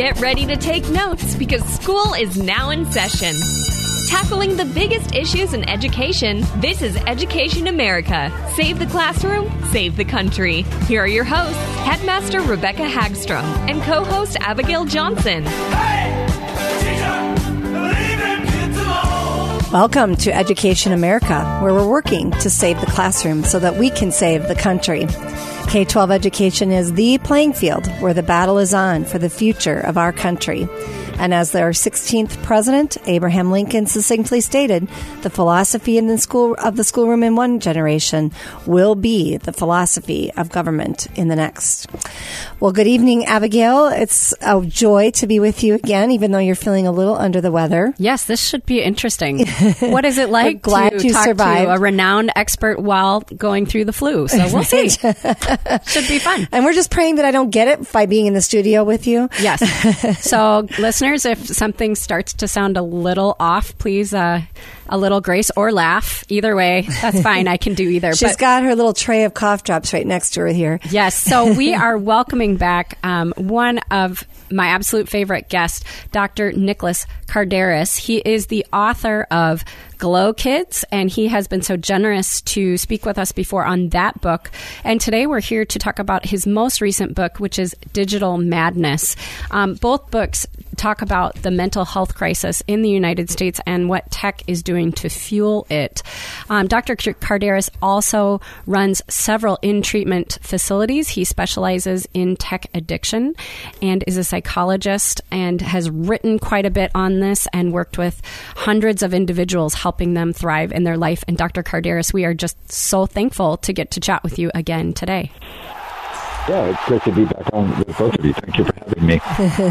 Get ready to take notes because school is now in session. Tackling the biggest issues in education, this is Education America. Save the classroom, save the country. Here are your hosts, Headmaster Rebecca Hagstrom and co-host Abigail Johnson. Hey, teacher, leave them kids alone. Welcome to Education America, where we're working to save the classroom so that we can save the country. K-12 education is the playing field where the battle is on for the future of our country. And as their 16th president, Abraham Lincoln, succinctly stated, the philosophy in the schoolroom in one generation will be the philosophy of government in the next. Well, good evening, Abigail. It's a joy to be with you again, even though you're feeling a little under the weather. Yes, this should be interesting. What is it like glad to you talk survived. to a renowned expert while going through the flu? So we'll see. Should be fun. And we're just praying that I don't get it by being in the studio with you. Yes. So listeners, if something starts to sound a little off, please a little grace or laugh. Either way, that's fine. I can do either. She's got her little tray of cough drops right next to her here. Yes. So we are welcoming back one of my absolute favorite guests, Dr. Nicholas Kardaras. He is the author of Glow Kids, and he has been so generous to speak with us before on that book. And today we're here to talk about his most recent book, which is Digital Madness. Both books talk about the mental health crisis in the United States and what tech is doing to fuel it. Dr. Kardaras also runs several in-treatment facilities. He specializes in tech addiction and is a psychologist and has written quite a bit on this and worked with hundreds of individuals helping them thrive in their life. And Dr. Kardaras, we are just so thankful to get to chat with you again today. Yeah, it's great to be back on with both of you. Thank you for having me.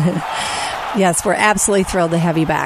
Yes, we're absolutely thrilled to have you back.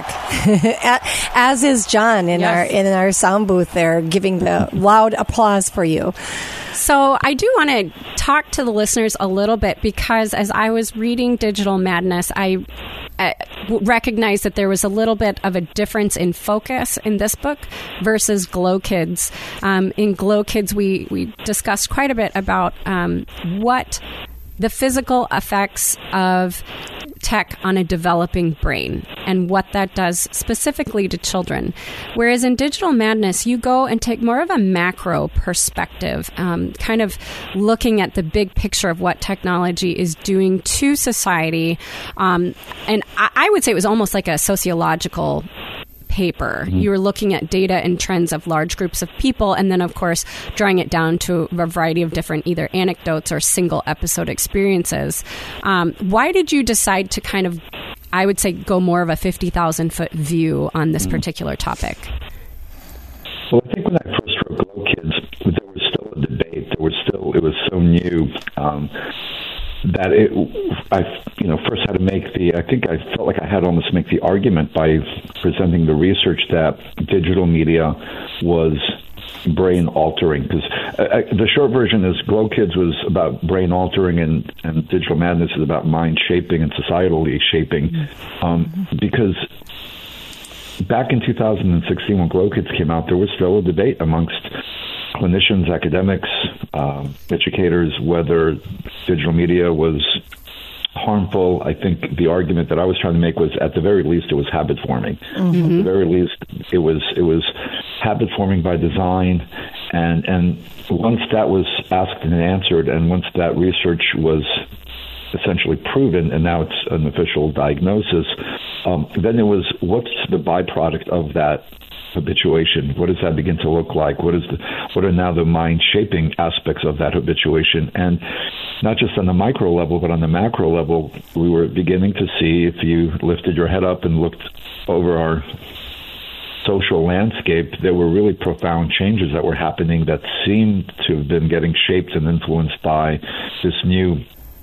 As is John in our sound booth there, giving the loud applause for you. So I do want to talk to the listeners a little bit because as I was reading Digital Madness, I recognized that there was a little bit of a difference in focus in this book versus Glow Kids. In Glow Kids, we discussed quite a bit about what the physical effects of tech on a developing brain and what that does specifically to children. Whereas in Digital Madness, you go and take more of a macro perspective, kind of looking at the big picture of what technology is doing to society. And I would say it was almost like a sociological paper. Mm-hmm. You were looking at data and trends of large groups of people, and then, of course, drawing it down to a variety of different either anecdotes or single episode experiences. Why did you decide to kind of, I would say, go more of a 50,000-foot view on this particular topic? Well, I think when I first wrote Glow Kids, there was still a debate. It was so new. That I first had to I felt like I had to almost make the argument by presenting the research that digital media was brain altering. Because the short version is Glow Kids was about brain altering and Digital Madness is about mind shaping and societally shaping. Because back in 2016 when Glow Kids came out, there was still a debate amongst clinicians, academics, educators, whether digital media was harmful. I think the argument that I was trying to make was, at the very least, it was habit forming. Mm-hmm. At the very least, it was habit forming by design. And once that was asked and answered, and once that research was essentially proven, and now it's an official diagnosis, then it was, what's the byproduct of that habituation? What does that begin to look like? What are now the mind-shaping aspects of that habituation? And not just on the micro level, but on the macro level, we were beginning to see, if you lifted your head up and looked over our social landscape, there were really profound changes that were happening that seemed to have been getting shaped and influenced by this new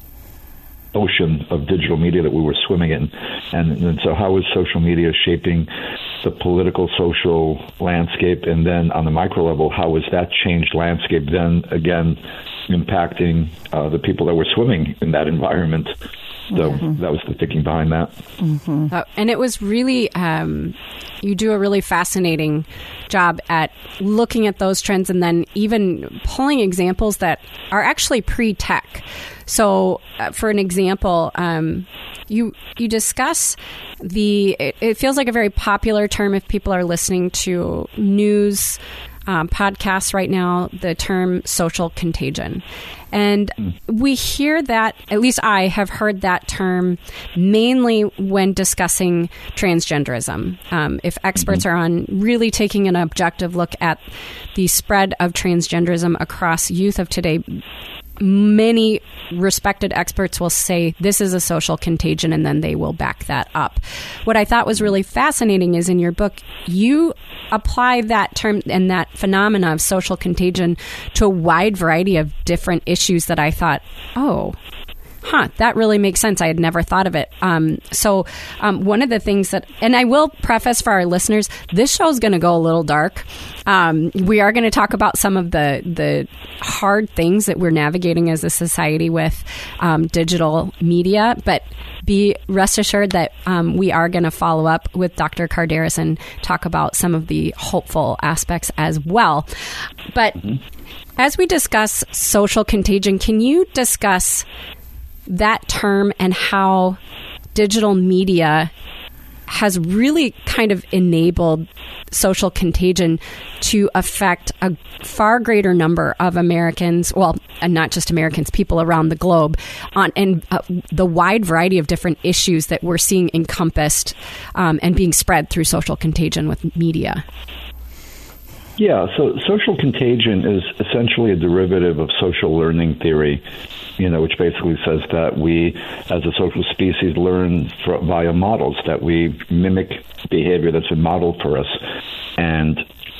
ocean of digital media that we were swimming in. And so how is social media shaping the political, social landscape? And then on the micro level, how is that changed landscape then, again, impacting the people that were swimming in that environment? So that was the thinking behind that. And it was really, you do a really fascinating job at looking at those trends and then even pulling examples that are actually pre-tech. So for an example, you discuss it feels like a very popular term if people are listening to news podcasts right now, the term social contagion. And we hear that, at least I have heard that term mainly when discussing transgenderism. If experts are on really taking an objective look at the spread of transgenderism across youth of today, many respected experts will say this is a social contagion, and then they will back that up. What I thought was really fascinating is in your book, you apply that term and that phenomena of social contagion to a wide variety of different issues that I thought, that really makes sense. I had never thought of it. So one of the things that, and I will preface for our listeners, this show is going to go a little dark. We are going to talk about some of the hard things that we're navigating as a society with digital media, but be rest assured that we are going to follow up with Dr. Kardaras and talk about some of the hopeful aspects as well. But as we discuss social contagion, can you discuss that term and how digital media has really kind of enabled social contagion to affect a far greater number of Americans, well, and not just Americans, people around the globe, and the wide variety of different issues that we're seeing encompassed and being spread through social contagion with media? Yeah, so social contagion is essentially a derivative of social learning theory, which basically says that we, as a social species, learn via models, that we mimic behavior that's been modeled for us. And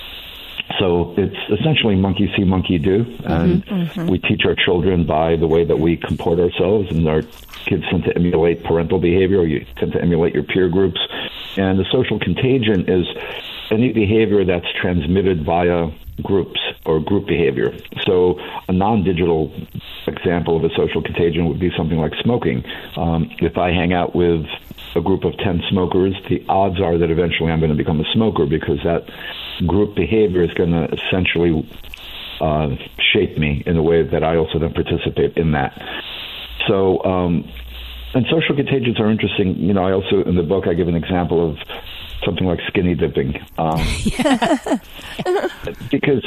so it's essentially monkey see, monkey do. And we teach our children by the way that we comport ourselves, and our kids tend to emulate parental behavior, or you tend to emulate your peer groups. And the social contagion is any behavior that's transmitted via groups or group behavior. So a non-digital example of a social contagion would be something like smoking. If I hang out with a group of 10 smokers, the odds are that eventually I'm going to become a smoker, because that group behavior is going to essentially shape me in a way that I also then participate in that. So, and social contagions are interesting. I also, in the book, I give an example of something like skinny dipping. Because,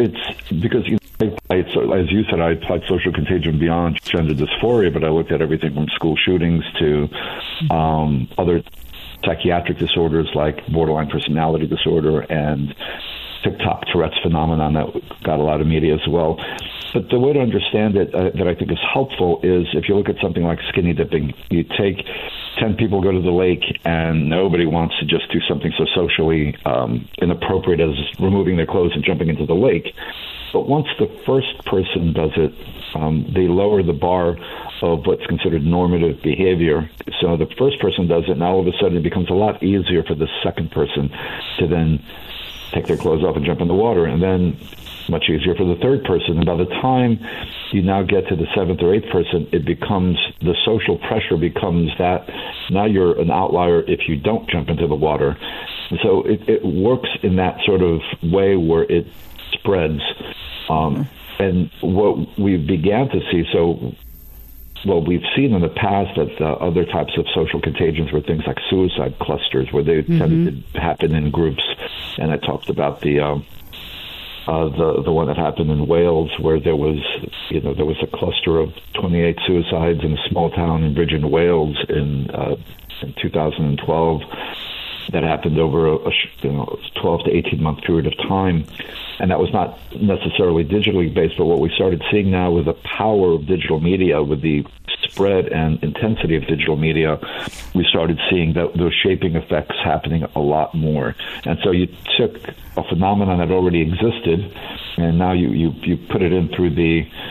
as you said, I applied social contagion beyond gender dysphoria, but I looked at everything from school shootings to other psychiatric disorders like borderline personality disorder and TikTok Tourette's phenomenon that got a lot of media as well. But the way to understand it that I think is helpful is if you look at something like skinny dipping, you take 10 people go to the lake and nobody wants to just do something so socially inappropriate as removing their clothes and jumping into the lake. But once the first person does it, they lower the bar of what's considered normative behavior. So the first person does it, and all of a sudden it becomes a lot easier for the second person to then take their clothes off and jump in the water, and then much easier for the third person. And by the time you now get to the seventh or eighth person, it becomes, the social pressure becomes that now you're an outlier if you don't jump into the water. And so it works in that sort of way where it spreads. And what we began to see, we've seen in the past that other types of social contagions were things like suicide clusters, where they tended to happen in groups. And I talked about the one that happened in Wales, where there was a cluster of 28 suicides in a small town in Bridgend, Wales, in 2012. That happened over a 12 to 18 month period of time. And that was not necessarily digitally based, but what we started seeing now with the power of digital media, with the spread and intensity of digital media, we started seeing those shaping effects happening a lot more. And so you took a phenomenon that already existed, and now you put it in through the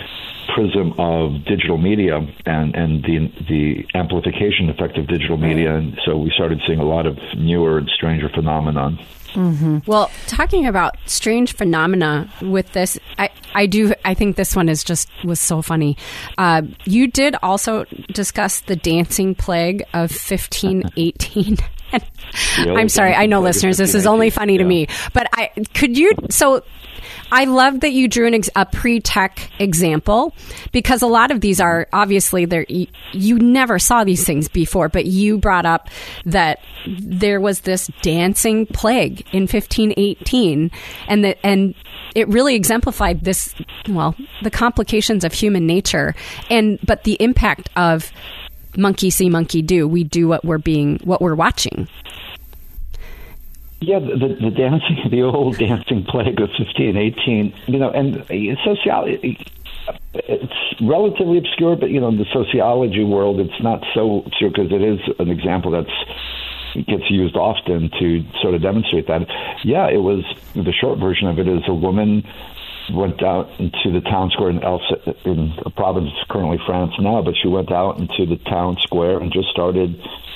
prism of digital media and the amplification effect of digital media. And so we started seeing a lot of newer and stranger phenomenon. Mm-hmm. Well, talking about strange phenomena with this, I think this one was so funny. You did also discuss the dancing plague of 1518. I'm sorry, I know listeners, this is only funny to me, but I love that you drew a pre-tech example, because a lot of these are obviously you never saw these things before, but you brought up that there was this dancing plague in 1518, and it really exemplified this, the complications of human nature, but the impact of monkey see, monkey do. We do what we're watching. Yeah, the old dancing plague of 1518, and sociology, it's relatively obscure, but, in the sociology world, it's not so obscure because it is an example gets used often to sort of demonstrate that. Yeah, it was, the short version of it is a woman went out into the town square in a province currently France now, but she went out into the town square and just started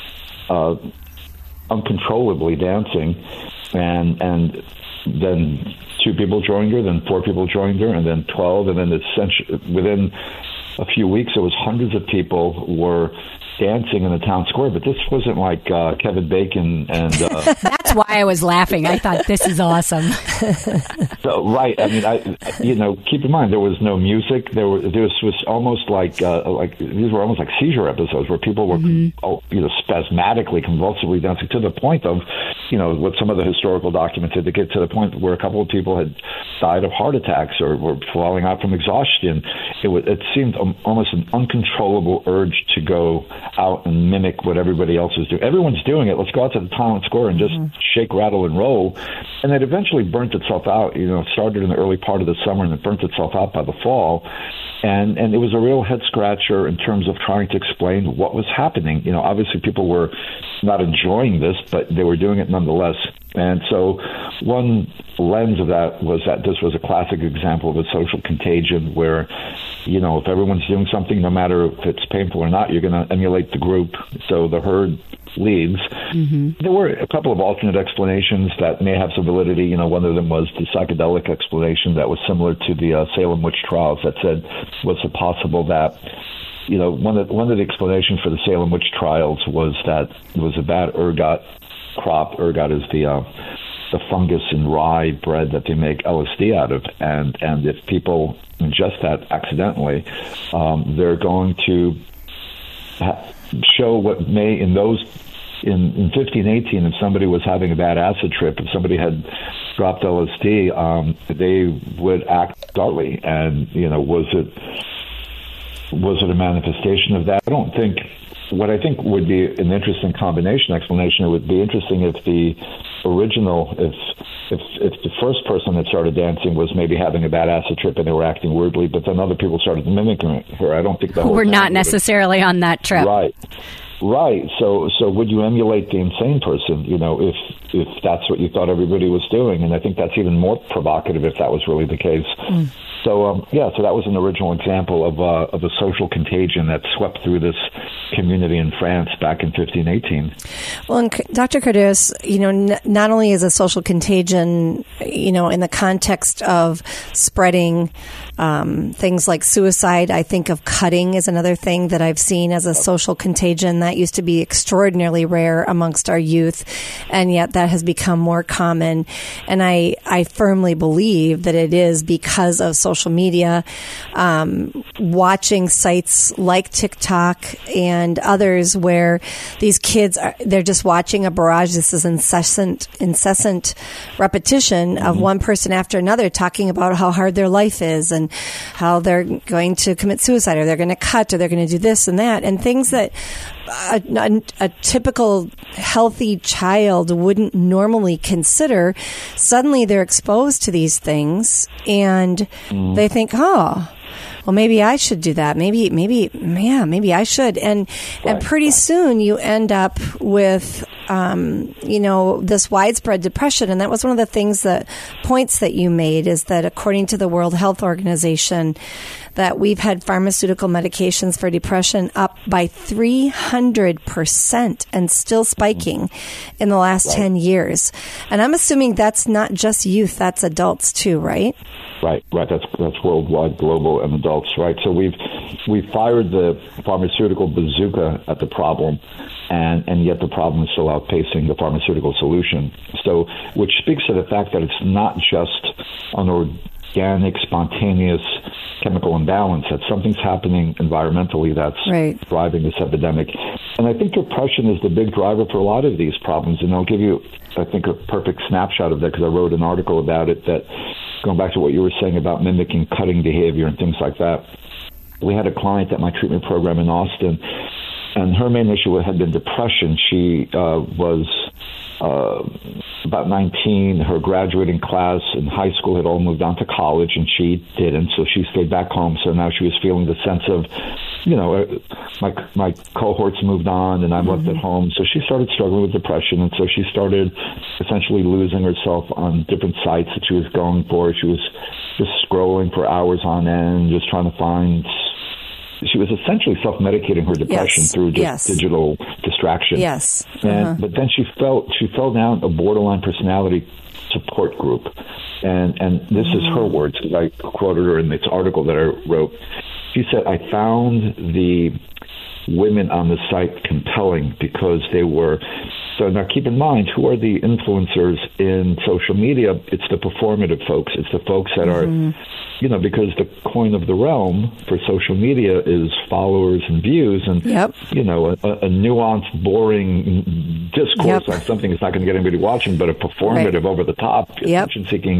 uncontrollably dancing, and then 2 people joined her, then 4 people joined her, and then 12, and then within a few weeks, there was hundreds of people were dancing in the town square. But this wasn't like Kevin Bacon and that's why I was laughing. I thought, this is awesome. So, right. I mean, keep in mind, there was no music. This was almost like these were almost like seizure episodes where people were spasmodically, convulsively dancing, to the point of, what some of the historical documents indicate, to the point where a couple of people had died of heart attacks or were falling out from exhaustion. It seemed almost an uncontrollable urge to go out and mimic what everybody else is doing. Everyone's doing it. Let's go out to the town square and just shake, rattle, and roll. And it eventually burnt itself out. It started in the early part of the summer and it burnt itself out by the fall. And it was a real head scratcher in terms of trying to explain what was happening. Obviously people were not enjoying this, but they were doing it nonetheless. And so one lens of that was that this was a classic example of a social contagion where, if everyone's doing something, no matter if it's painful or not, you're going to emulate the group. So the herd leads. Mm-hmm. There were a couple of alternate explanations that may have some validity. One of them was the psychedelic explanation that was similar to the Salem witch trials, that said, was it possible that one of the explanations for the Salem witch trials was that it was a bad ergot crop. Ergot is the fungus in rye bread that they make LSD out of, and if people ingest that accidentally, they're going to show what may in 1518, if somebody was having a bad acid trip, if somebody had dropped LSD, they would act darkly. And was it a manifestation of that? I don't think. What I think would be an interesting combination explanation, it would be interesting if the original, if the first person that started dancing was maybe having a bad acid trip and they were acting weirdly, but then other people started mimicking her. I don't think that we're not necessarily on that trip. Right. So would you emulate the insane person, if that's what you thought everybody was doing? And I think that's even more provocative if that was really the case. Mm. So that was an original example of a social contagion that swept through this community in France back in 1518. Well, and Dr. Kardaras, not only is a social contagion, in the context of spreading things like suicide, I think of cutting as another thing that I've seen as a social contagion that used to be extraordinarily rare amongst our youth, and yet that has become more common. And I firmly believe that it is because of social media, watching sites like TikTok and others where these kids they're just watching a barrage. This is incessant repetition of one person after another talking about how hard their life is and how they're going to commit suicide, or they're going to cut, or they're going to do this and that, and things that a typical healthy child wouldn't normally consider. Suddenly they're exposed to these things and they think, well, maybe I should do that. Maybe I should. And pretty soon you end up with, this widespread depression. And that was one of the points that you made, is that according to the World Health Organization, that we've had pharmaceutical medications for depression up by 300% and still spiking in the last 10 years. And I'm assuming that's not just youth, that's adults too, right? Right. That's worldwide, global, and adults, right? So we've fired the pharmaceutical bazooka at the problem, and yet the problem is still outpacing the pharmaceutical solution. So, which speaks to the fact that it's not just an organic, spontaneous chemical imbalance, that something's happening environmentally that's driving this epidemic. And I think depression is the big driver for a lot of these problems. And I'll give you, I think, a perfect snapshot of that because I wrote an article about it, that going back to what you were saying about mimicking cutting behavior and things like that. We had a client at my treatment program in Austin, and her main issue had been depression. She was about 19. Her graduating class in high school had all moved on to college, and she didn't, so she stayed back home. So now she was feeling the sense of, my cohorts moved on, and I'm left at home. So she started struggling with depression, and so she started essentially losing herself on different sites that she was going for. She was just scrolling for hours on end, just trying to find... She was essentially self-medicating her depression through just digital distraction. Yes. But then she fell down a borderline personality support group. And this is her words, because I quoted her in this article that I wrote. She said, I found the women on the site compelling because they were... So now keep in mind, who are the influencers in social media? It's the performative folks. It's the folks that are, because the coin of the realm for social media is followers and views. And, a nuanced, boring discourse on something is not going to get anybody watching, but a performative, over-the-top, attention-seeking.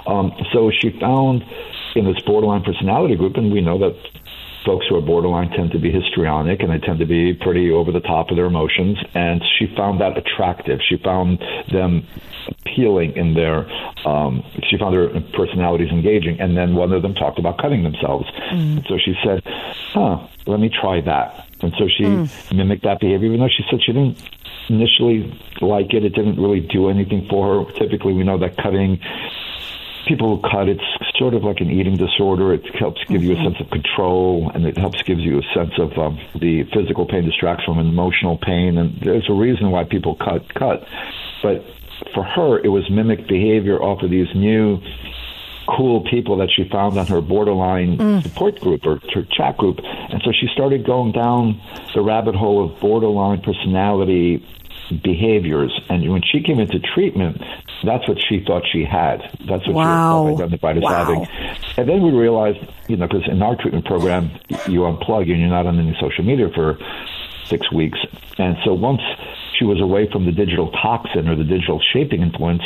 So she found in this borderline personality group, and we know that folks who are borderline tend to be histrionic, and they tend to be pretty over the top of their emotions. And she found that attractive. She found them appealing in their, she found their personalities engaging. And then one of them talked about cutting themselves. And so she said, let me try that. And so she mimicked that behavior, even though she said she didn't initially like it. It didn't really do anything for her. Typically, we know that cutting... People who cut, it's sort of like an eating disorder. It helps give you a sense of control, and it helps give you a sense of the physical pain distracts from emotional pain. And there's a reason why people cut. But for her, it was mimic behavior off of these new cool people that she found on her borderline support group or her chat group. And so she started going down the rabbit hole of borderline personality behaviors, and when she came into treatment, that's what she thought she had. That's what she identified as having. And then we realized, because in our treatment program, you unplug and you're not on any social media for 6 weeks. And so once she was away from the digital toxin or the digital shaping influence,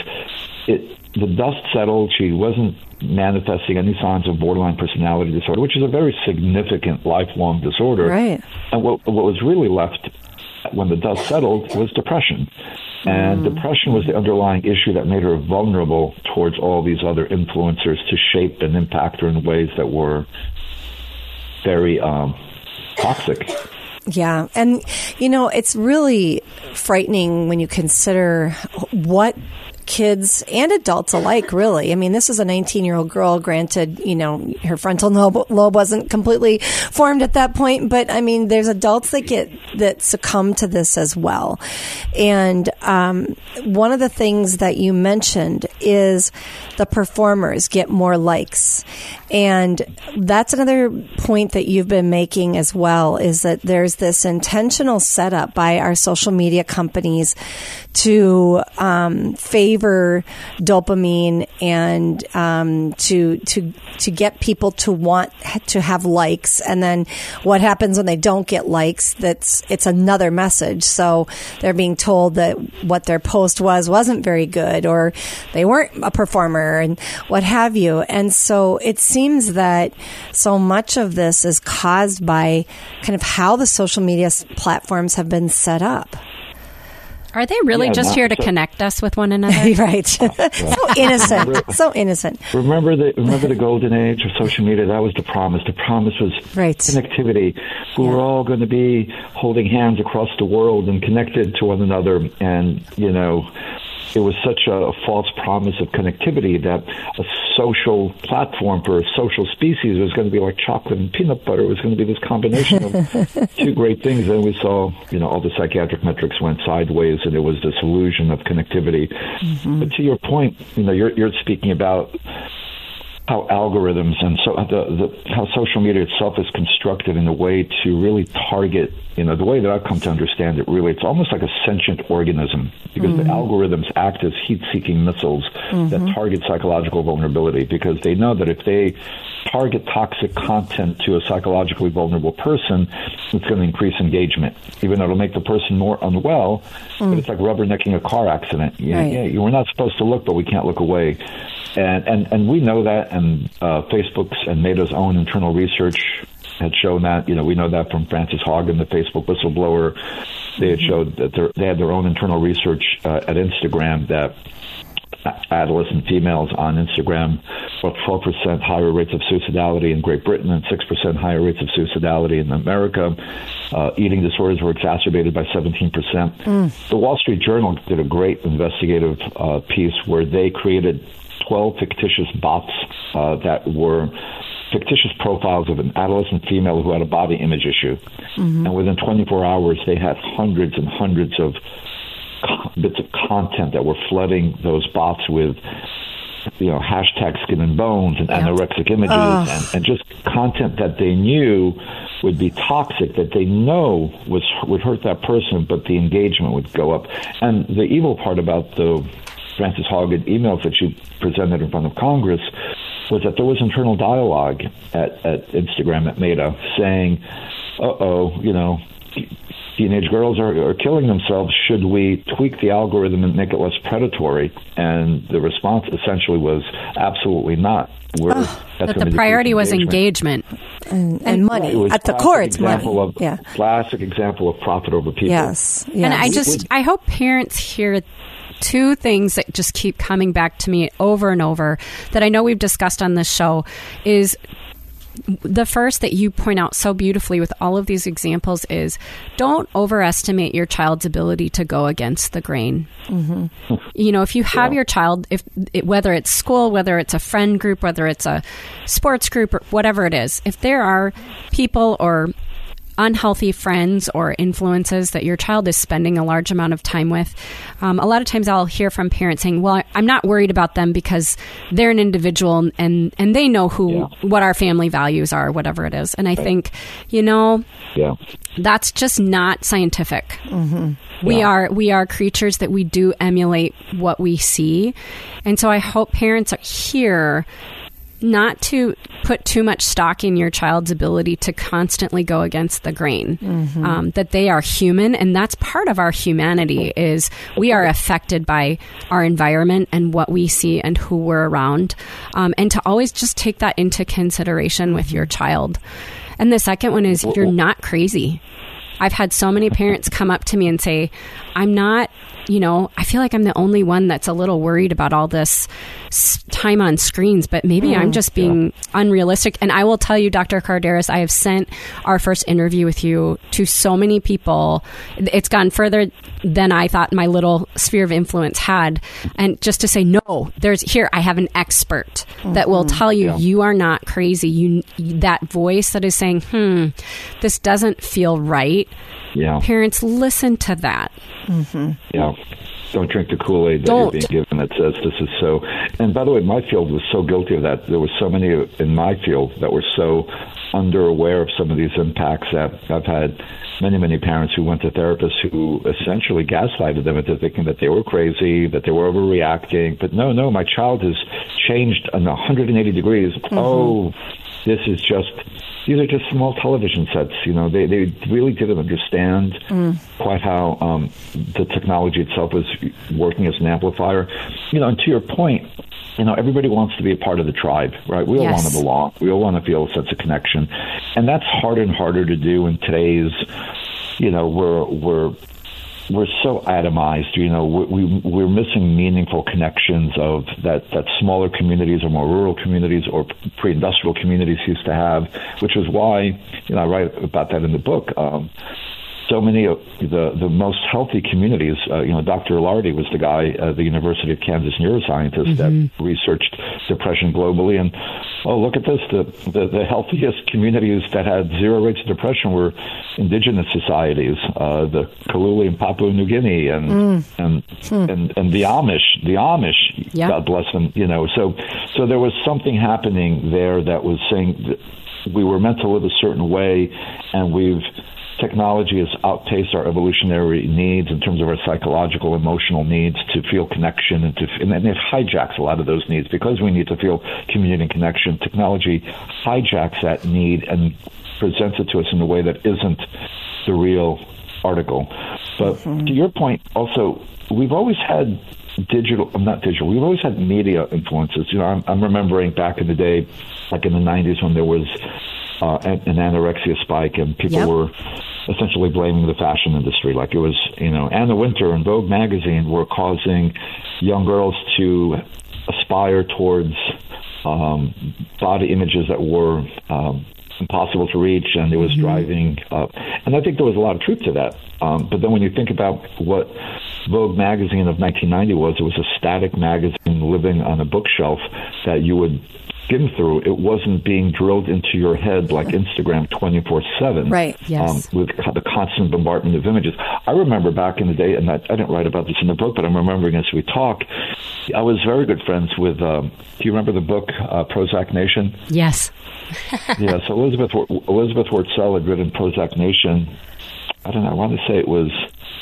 the dust settled. She wasn't manifesting any signs of borderline personality disorder, which is a very significant lifelong disorder. Right. And what was really left when the dust settled was depression. And depression was the underlying issue that made her vulnerable towards all these other influencers to shape and impact her in ways that were very toxic. Yeah. And, it's really frightening when you consider what kids and adults alike, really. I mean, this is a 19-year-old girl. Granted, her frontal lobe wasn't completely formed at that point, but I mean, there's adults that succumb to this as well. And one of the things that you mentioned is the performers get more likes. And that's another point that you've been making as well, is that there's this intentional setup by our social media companies to favor dopamine and to get people to want to have likes. And then what happens when they don't get likes? It's another message. So they're being told that what their post wasn't very good, or they weren't a performer, and what have you. And so it seems that so much of this is caused by kind of how the social media platforms have been set up. Are they really just here to connect us with one another? Right. So innocent. So innocent. Remember the golden age of social media? That was the promise. The promise was connectivity. We were all going to be holding hands across the world and connected to one another. And, it was such a false promise of connectivity that a social platform for a social species was going to be like chocolate and peanut butter. It was going to be this combination of two great things. And we saw, all the psychiatric metrics went sideways, and there was this illusion of connectivity. Mm-hmm. But to your point, you're speaking about how algorithms and so how social media itself is constructed in a way to really target, the way that I've come to understand it, really, it's almost like a sentient organism, because the algorithms act as heat-seeking missiles that target psychological vulnerability, because they know that if they target toxic content to a psychologically vulnerable person, it's going to increase engagement, even though it'll make the person more unwell, but it's like rubbernecking a car accident. We're not supposed to look, but we can't look away. And we know that, and Facebook's and Meta's own internal research had shown that. We know that from Frances Haugen, the Facebook whistleblower. They had showed that they had their own internal research at Instagram that adolescent females on Instagram have 12% higher rates of suicidality in Great Britain and 6% higher rates of suicidality in America. Eating disorders were exacerbated by 17%. The Wall Street Journal did a great investigative piece where they created 12 fictitious bots that were fictitious profiles of an adolescent female who had a body image issue. And within 24 hours, they had hundreds and hundreds of bits of content that were flooding those bots with, hashtag skin and bones and anorexic images and just content that they knew would be toxic, that they know would hurt that person, but the engagement would go up. And the evil part about the Frances Haugen emails that she presented in front of Congress was that there was internal dialogue at Instagram, at Meta, saying, teenage girls are killing themselves. Should we tweak the algorithm and make it less predatory? And the response essentially was absolutely not. But the priority was engagement and money. At the core, it's money. Classic example of profit over people. Yes. And I hope parents hear two things that just keep coming back to me over and over that I know we've discussed on this show is the first that you point out so beautifully with all of these examples is don't overestimate your child's ability to go against the grain. If you have your child, whether it's school, whether it's a friend group, whether it's a sports group or whatever it is, if there are people or unhealthy friends or influences that your child is spending a large amount of time with, a lot of times I'll hear from parents saying, well, I'm not worried about them because they're an individual and they know what our family values are, whatever it is. And I think, that's just not scientific. We are creatures that we do emulate what we see. And so I hope parents are here not to put too much stock in your child's ability to constantly go against the grain, that they are human. And that's part of our humanity is we are affected by our environment and what we see and who we're around. And to always just take that into consideration with your child. And the second one is you're not crazy. I've had so many parents come up to me and say, I'm not, I feel like I'm the only one that's a little worried about all this time on screens, but maybe I'm just being unrealistic. And I will tell you, Dr. Kardaras, I have sent our first interview with you to so many people. It's gone further than I thought my little sphere of influence had. And just to say, no, I have an expert that will tell you, you are not crazy. That voice that is saying, this doesn't feel right. Parents, listen to that. Don't drink the Kool-Aid that you're being given that says this is so. And by the way, my field was so guilty of that. There were so many in my field that were so underaware of some of these impacts that I've had many, many parents who went to therapists who essentially gaslighted them into thinking that they were crazy, that they were overreacting. But no, my child has changed 180 degrees. These are just small television sets. They really didn't understand quite how the technology itself was working as an amplifier. And to your point, everybody wants to be a part of the tribe, right? We all want to belong. We all want to feel a sense of connection. And that's harder and harder to do in today's, we're so atomized, we're missing meaningful connections of that smaller communities or more rural communities or pre-industrial communities used to have, which is why, I write about that in the book. so many of the most healthy communities. Dr. Ilardi was the guy at the University of Kansas neuroscientist that researched depression globally. And look at this: the healthiest communities that had zero rates of depression were indigenous societies, the Kaluli in Papua New Guinea, and the Amish. The Amish, God bless them. So there was something happening there that was saying that we were meant to live a certain way, and technology has outpaced our evolutionary needs in terms of our psychological, emotional needs to feel connection, and it hijacks a lot of those needs. Because we need to feel community and connection, technology hijacks that need and presents it to us in a way that isn't the real article. But to your point, also, we've always had we've always had media influences. I'm remembering back in the day, like in the 90s, when there was an anorexia spike and people were essentially blaming the fashion industry. Like it was, Anna Wintour and Vogue magazine were causing young girls to aspire towards body images that were impossible to reach, and it was driving up. And I think there was a lot of truth to that. But then when you think about what Vogue magazine of 1990 was, it was a static magazine living on a bookshelf that you would skim through. It wasn't being drilled into your head like Instagram 24/7. Right. Yes. With the constant bombardment of images. I remember back in the day, and I didn't write about this in the book, but I'm remembering as we talk, I was very good friends with, do you remember the book Prozac Nation? Yes. Yeah, so Elizabeth Wurtzel had written Prozac Nation, I don't know, I want to say it was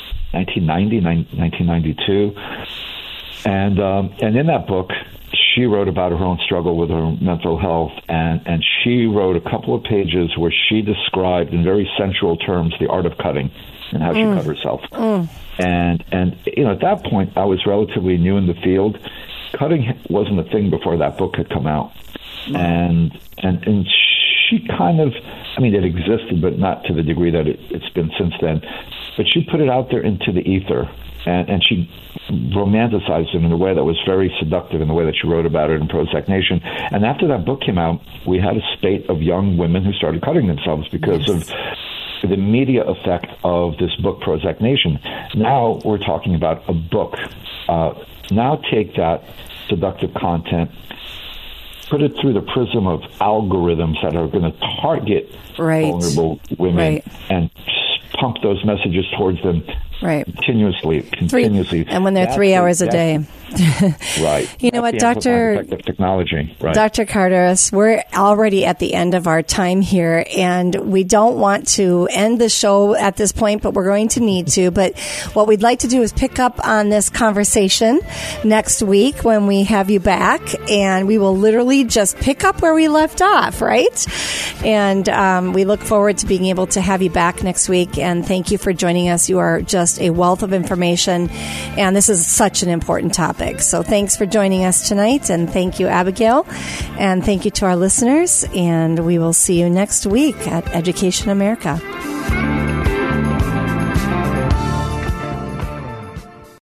1992. And in that book, she wrote about her own struggle with her mental health, and she wrote a couple of pages where she described in very sensual terms the art of cutting and how she cut herself. And at that point, I was relatively new in the field. Cutting wasn't a thing before that book had come out. And she kind of, it existed, but not to the degree that it's been since then. But she put it out there into the ether, and she romanticized it in a way that was very seductive in the way that she wrote about it in Prozac Nation. And after that book came out, we had a spate of young women who started cutting themselves because of the media effect of this book, Prozac Nation. Now we're talking about a book. Now take that seductive content, put it through the prism of algorithms that are going to target vulnerable women and pump those messages towards them continuously. And when they're 3 hours a day. Right. You know what, Dr. Technology. Right. Dr. Carteris, we're already at the end of our time here, and we don't want to end the show at this point, but we're going to need to. But what we'd like to do is pick up on this conversation next week when we have you back, and we will literally just pick up where we left off, right? And we look forward to being able to have you back next week, and thank you for joining us. You are just a wealth of information, and this is such an important topic. So thanks for joining us tonight, and thank you, Abigail, and thank you to our listeners, and we will see you next week at Education America.